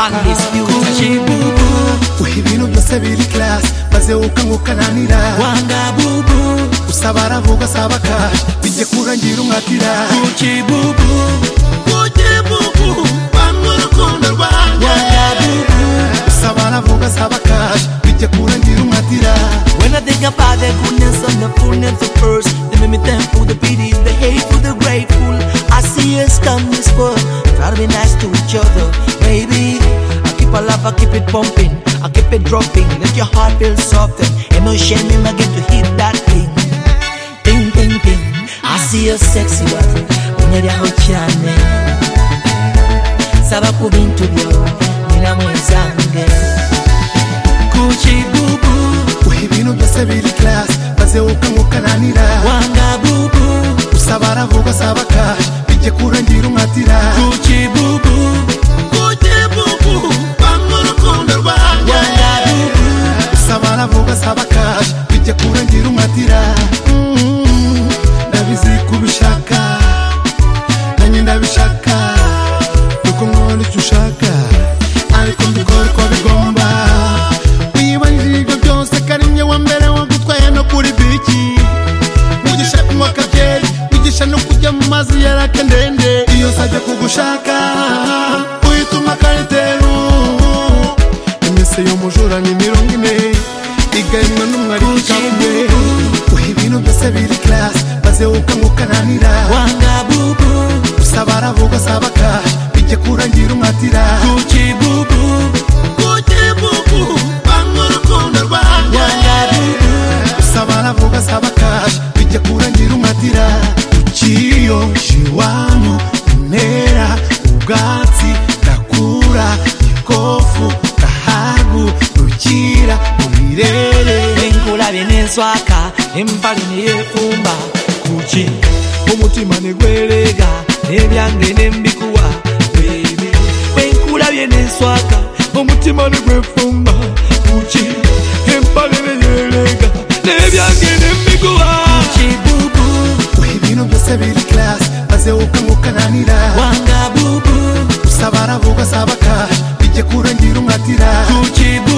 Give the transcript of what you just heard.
undisputed. Uhibinu byose biri class maze ukangukananira Wanga bubu usabara vuga sabaka bijye kurangira umwatira Gucci bubu bamwurukundo rwanjye Wanga bubu usabara vuga sabaka bijye kurangira umwatira. When I think about the goodness and the fullness of earth, they make me thankful, the pity, the hateful, the grateful. I see us come this world, try to be nice to each other, baby. I keep a love, I keep it pumping, I keep it dropping. Let your heart feel soften, and no shame in my get to hit that thing. Ting, ting, ting. I see us sexy, but when you're out chane, saba kubintu byo, nina mwenzange. Gucci bubu. Uhibinu byose biri class maze ukangukananira Wanga bubu usabara vuga sabaka bijye kurangira umwatira. Gucci bubu bamwurukundo rwanjye Wanga bubu usabara vuga sabaka bijye kurangira umwatira. Ndabizi kubishaka nanjye ndabishaka nuko nkora icyo ushaka ariko mbikora uko bigomba. Wibanjije ibyo byose karimye wa mbere wagutwaye no kuri biki mugisha kunywa kabyeri mugisha no kujya mu mazi yaraka ndende. Iyo sajya kugushaka uyituma kariteru imise y'umujura ni 40 igayimwa n'umwari kikamwe. Uhibinu byose biri class maze ukangukananira Wanga bubu usabara vuga sabaka bijye kurangira umwatira. Gucci bubu bamwurukundo rwanjye Wanga bubu usabara vuga sabaka bijye kurangira umwatira. Ukiyo jiwanyu unera ubwatsi gakura ikofu gahagu rukira mu birere. Wenkulabye n'enswaka empale neyefumba Gucci omutima negwerega n'ebyange nembikuwa baby. Wenkulabye n'enswaka omutima negwefumba Gucci empale neyerega n'ebyange nembikuwa Gucci bubu Uhibinu byose biri class maze ukangukananira Wanga bubu usabara vuga sabaka bijye kurangira umwatira. Gucci bubu